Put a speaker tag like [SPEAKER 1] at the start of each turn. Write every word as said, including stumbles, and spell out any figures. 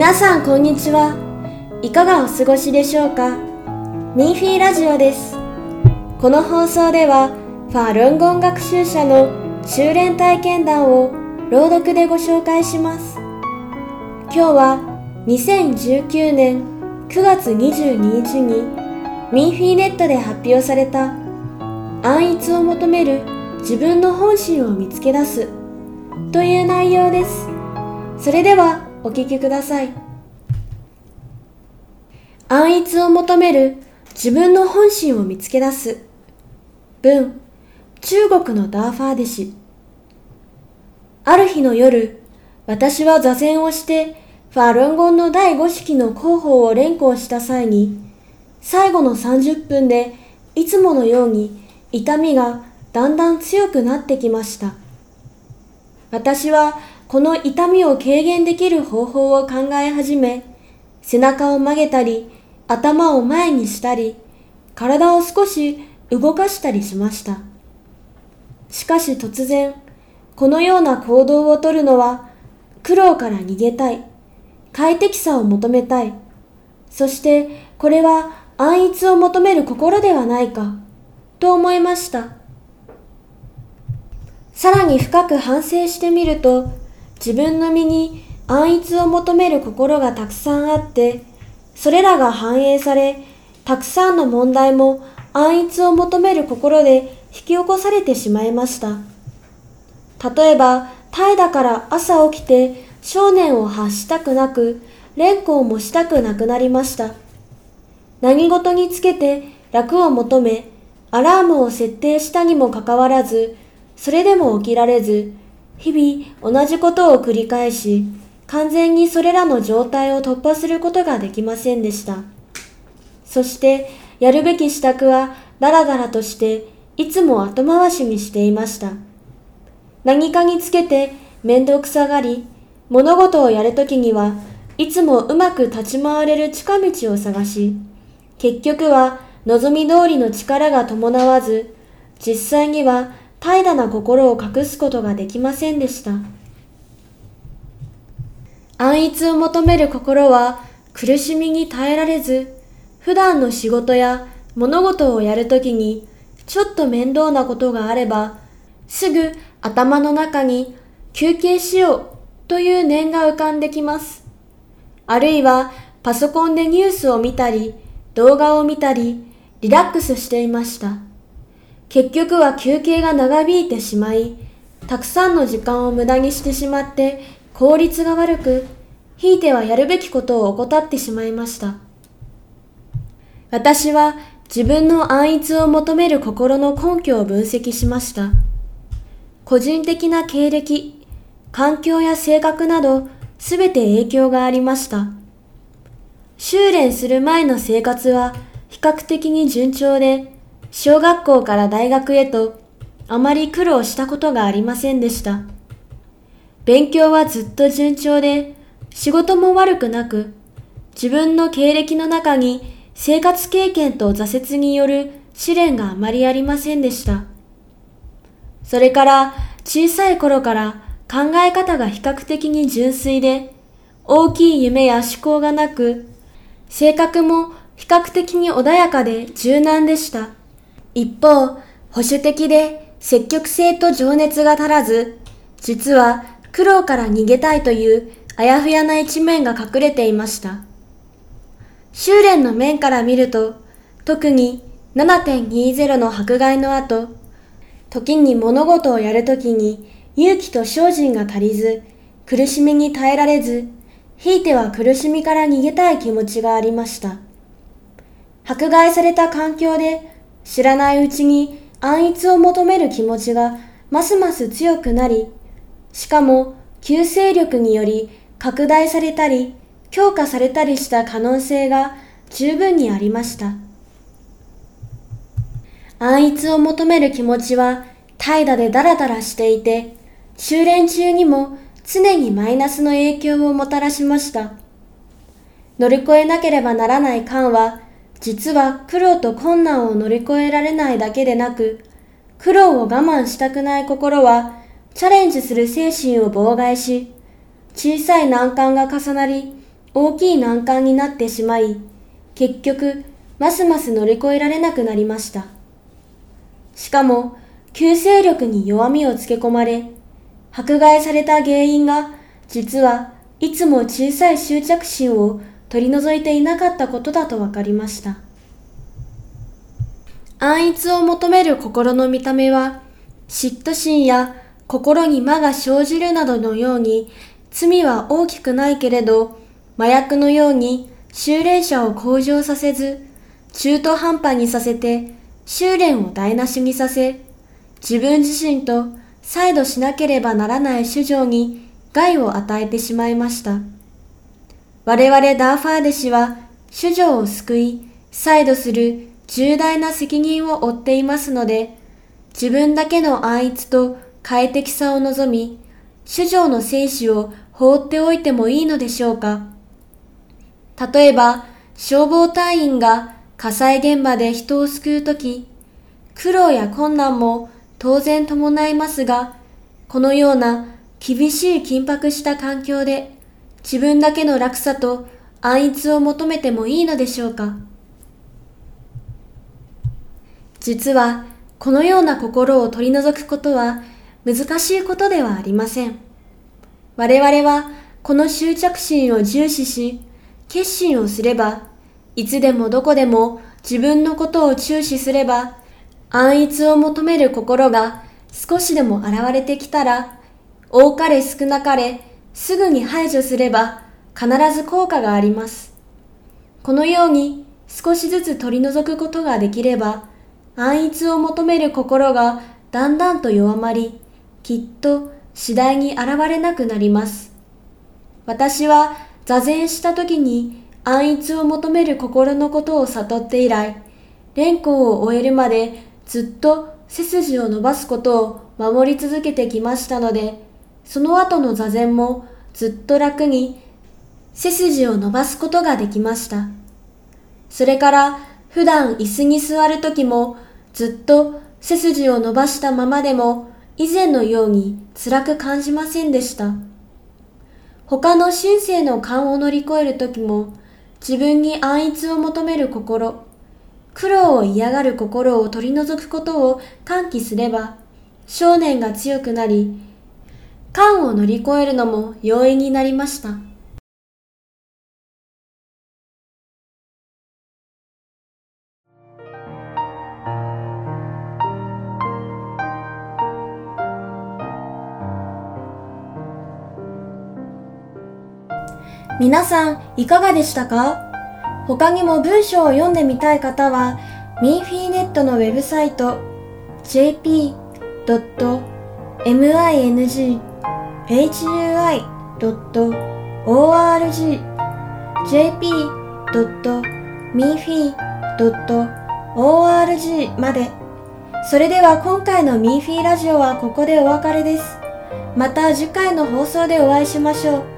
[SPEAKER 1] 皆さんこんにちは。いかがお過ごしでしょうか。ミーフィーラジオです。この放送ではファールンゴン学習者の修練体験談を朗読でご紹介します。今日はにせんじゅうきゅうねんくがつにじゅうににちにミーフィーネットで発表された安逸を求める自分の本心を見つけ出すという内容です。それではお聞きください。安逸を求める自分の本心を見つけ出す。文、中国のダーファー弟子。ある日の夜、私は座禅をしてファールンゴンの第五式の候補を連行した際に、最後のさんじゅっぷんでいつものように痛みがだんだん強くなってきました。私はこの痛みを軽減できる方法を考え始め、背中を曲げたり、頭を前にしたり、体を少し動かしたりしました。しかし突然、このような行動をとるのは、苦労から逃げたい、快適さを求めたい、そしてこれは安逸を求める心ではないか、と思いました。さらに深く反省してみると、自分の身に安逸を求める心がたくさんあって、それらが反映され、たくさんの問題も安逸を求める心で引き起こされてしまいました。例えば、怠惰から朝起きて少年を発したくなく、連行もしたくなくなりました。何事につけて楽を求め、アラームを設定したにもかかわらず、それでも起きられず、日々同じことを繰り返し、完全にそれらの状態を突破することができませんでした。そして、やるべき支度はだらだらとして、いつも後回しにしていました。何かにつけて面倒くさがり、物事をやるときにはいつもうまく立ち回れる近道を探し、結局は望み通りの力が伴わず、実際には怠惰な心を隠すことができませんでした。安逸を求める心は苦しみに耐えられず、普段の仕事や物事をやるときにちょっと面倒なことがあれば、すぐ頭の中に休憩しようという念が浮かんできます。あるいはパソコンでニュースを見たり、動画を見たり、リラックスしていました。結局は休憩が長引いてしまい、たくさんの時間を無駄にしてしまって効率が悪く、ひいてはやるべきことを怠ってしまいました。私は自分の安逸を求める心の根拠を分析しました。個人的な経歴、環境や性格などすべて影響がありました。修練する前の生活は比較的に順調で、小学校から大学へとあまり苦労したことがありませんでした。勉強はずっと順調で、仕事も悪くなく、自分の経歴の中に生活経験と挫折による試練があまりありませんでした。それから小さい頃から考え方が比較的に純粋で、大きい夢や思考がなく、性格も比較的に穏やかで柔軟でした。一方、保守的で積極性と情熱が足らず、実は苦労から逃げたいというあやふやな一面が隠れていました。修練の面から見ると、特に ななてんにじゅう の迫害の後、時に物事をやるときに勇気と精進が足りず、苦しみに耐えられず、ひいては苦しみから逃げたい気持ちがありました。迫害された環境で、知らないうちに安逸を求める気持ちがますます強くなり、しかも旧勢力により拡大されたり強化されたりした可能性が十分にありました。安逸を求める気持ちは怠惰でダラダラしていて、修練中にも常にマイナスの影響をもたらしました。乗り越えなければならない感は、実は苦労と困難を乗り越えられないだけでなく、苦労を我慢したくない心はチャレンジする精神を妨害し、小さい難関が重なり、 大きい難関になってしまい、結局、ますます乗り越えられなくなりました。しかも、旧勢力に弱みをつけ込まれ、迫害された原因が、実はいつも小さい執着心を取り除いていなかったことだと分かりました。安逸を求める心の見た目は、嫉妬心や心に魔が生じるなどのように、罪は大きくないけれど、麻薬のように修練者を向上させず、中途半端にさせて修練を台無しにさせ、自分自身と再度しなければならない主情に害を与えてしまいました。我々ダーファーデ氏は主情を救い、再度する重大な責任を負っていますので、自分だけの安逸と快適さを望み、主情の生死を放っておいてもいいのでしょうか。例えば、消防隊員が火災現場で人を救うとき、苦労や困難も当然伴いますが、このような厳しい緊迫した環境で自分だけの楽さと安逸を求めてもいいのでしょうか。実は、このような心を取り除くことは難しいことではありません。我々はこの執着心を重視し、決心をすれば、いつでもどこでも自分のことを注視すれば、安逸を求める心が少しでも現れてきたら、多かれ少なかれすぐに排除すれば必ず効果があります。このように少しずつ取り除くことができれば、安逸を求める心がだんだんと弱まり、きっと次第に現れなくなります。私は座禅した時に安逸を求める心のことを悟って以来、練行を終えるまでずっと背筋を伸ばすことを守り続けてきましたので、その後の座禅もずっと楽に背筋を伸ばすことができました。それから普段椅子に座るときもずっと背筋を伸ばしたままでも以前のように辛く感じませんでした。他の心性の勘を乗り越えるときも自分に安逸を求める心、苦労を嫌がる心を取り除くことを喚起すれば執念が強くなり、勘を乗り越えるのも容易になりました。皆さんいかがでしたか？他にも文章を読んでみたい方は、ミーフィーネットのウェブサイト ジェーピードットミンファイドットオーアールジー ジェーピードットミンフィードットオーアールジー まで。それでは今回のミーフィーラジオはここでお別れです。また次回の放送でお会いしましょう。